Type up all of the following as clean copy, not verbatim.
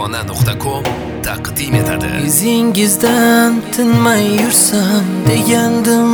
Parvona.com taqdim etadi. Yuzingizdan tinmay yursam degandim,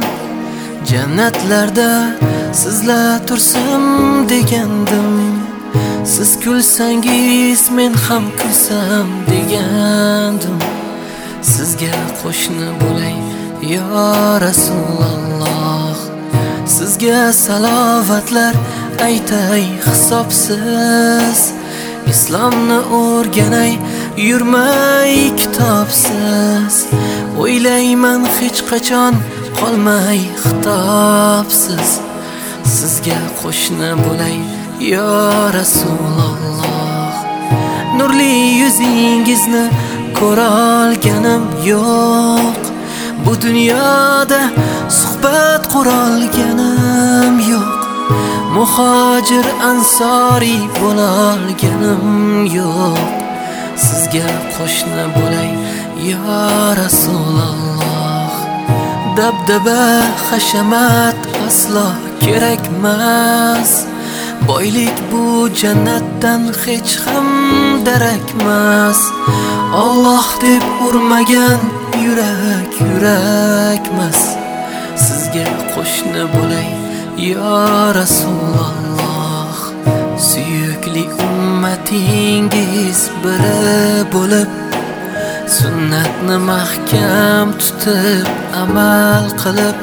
jannatlarda sizlar tursam degandim. Siz kulsangiz men ham kulsam degandim. Sizga qo'shni bo'lay yo Rasululloh. Sizga salovatlar aytay hisobsiz. Islomni o'rganay yurmay kitobsiz. O'ylayman hech qachon qolmay xitobsiz. Sizga qo'shni bo'lay yo Rasululloh. Nurli yuzingizni ko'ra olganim yo'q. Bu dunyoda suhbat qura olganim yo'q. Muhojir ansori bo'la olganim yo'q. Sizga qo'shni bo'lay yo Rasululloh. Dabdaba hashamat aslo kerakmas. Boylik bu jannatdan hech ham darakmas. Alloh deb urmagan yurak yurakmas. Sizga qo'shni bo'lay yo Rasululloh. Suyukli ummatingiz biri bo'lib, sunnatni mahkam tutib amal qilib,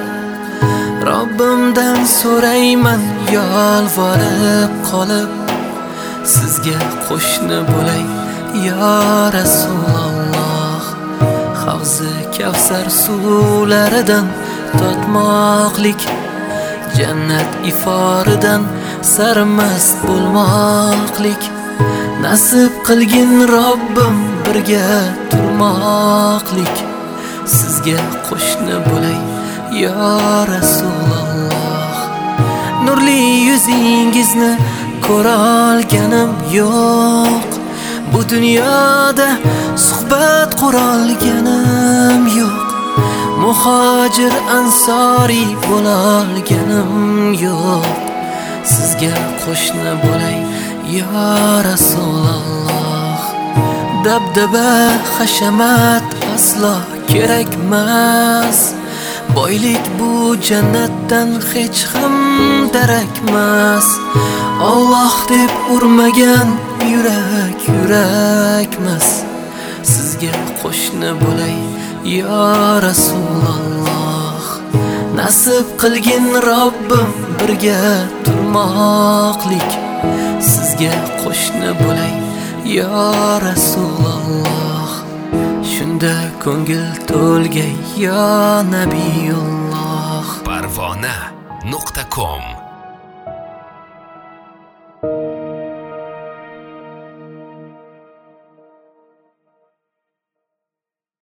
Robbimdan so'rayman yolvorib qolib. Sizga qo'shni bo'lay yo Rasululloh. Havzi Kavsar suvlaridan totmoqlik, jannat iforidan sarmast bo'lmoqlik. Nasib qilgin Robbim birga turmoqlik. Sizga qo'shni bo'lay yo Rasululloh. Nurli yuzingizni ko'ra olganim yo'q. Bu dunyoda suhbat qura olganim yo'q. Muhojir ansori bo'la olganim yo'q. Sizga qo'shni bo'lay yo Rasululloh. Dabdaba hashamat aslo kerakmas. Boylik bu jannatdan hech ham darakmas. Alloh deb urmagan yurak yurakmas. Sizga qo'shni bo'lay yo Rasululloh. Nasib qilgin Robbim birga turmoqlik. Sizga qo'shni bo'lay yo Rasululloh. Shunda ko'ngil to'lgay yo Nabiyulloh. Parvona.com